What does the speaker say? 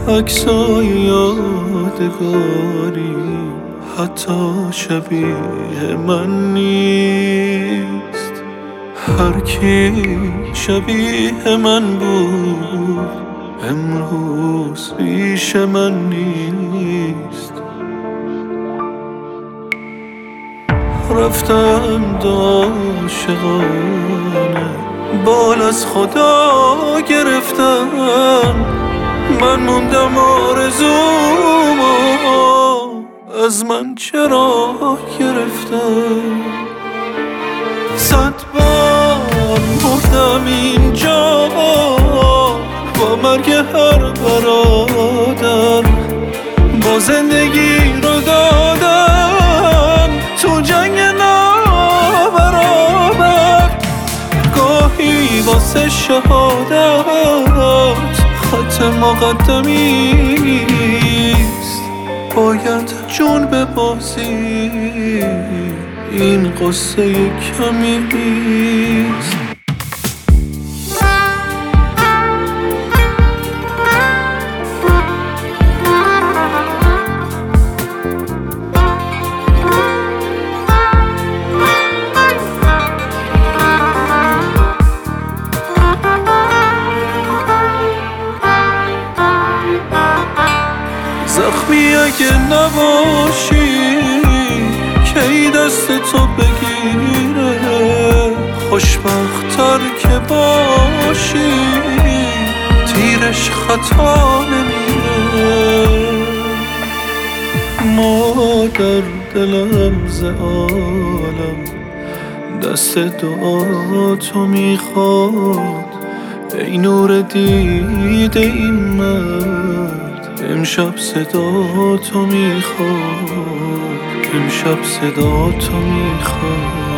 عکسای یادگاری حتی شبیه من نیست. هر کی شبیه من بود امروز پیش من نیست. رفتم عاشقانه بال از خدا گرفتم، من موندم آرزومو از من چرا گرفتم. 100 بار مردم اینجا با مرگ هر برادر، با زندگی رو دادم تو جنگ نابرابر. گاهی واسه شهادت خط مقدمیست، باید جون ببازی این قصه کمی نیست. زخمی اگه نباشی کی دست تو بگیره، خوشبخت‌تر که باشی تیرش خطا نمیره. مادر دلم ز عالم دست دعا تو میخواد، ای نور دیده این مرد امشب صدا تو میخواد، امشب صدا تو میخواد.